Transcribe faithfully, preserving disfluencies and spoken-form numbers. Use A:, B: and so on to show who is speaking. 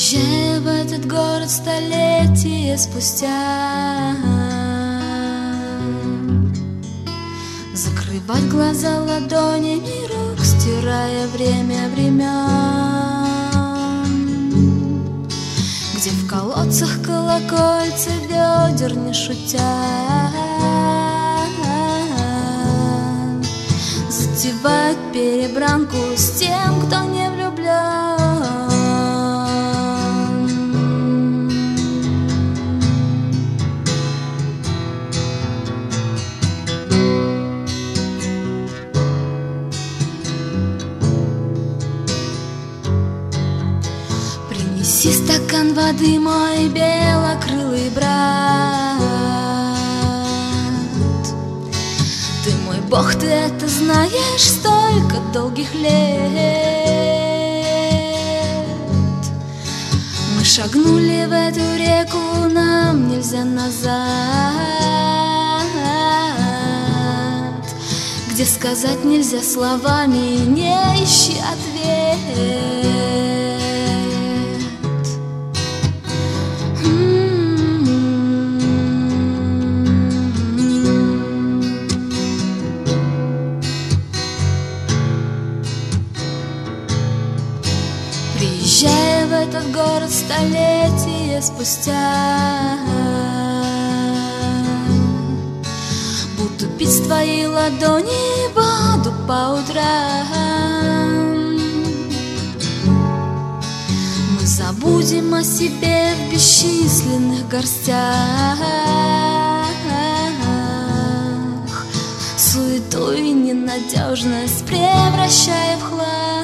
A: Приезжая в этот город столетия спустя, закрывать глаза ладонями рук, стирая время времен, где в колодцах колокольца ведер не шутя затевают перебранку с тем, кто не влюблен. Принеси стакан воды, мой белокрылый брат. Ты мой бог, ты это знаешь, столько долгих лет. Мы шагнули в эту реку, нам нельзя назад, где сказать нельзя словами, не ищи ответ. Приезжая в этот город столетия спустя, буду пить с твоей ладони воду по утрам. Мы забудем о себе в бесчисленных горстях, суету и ненадежность превращая в хлам.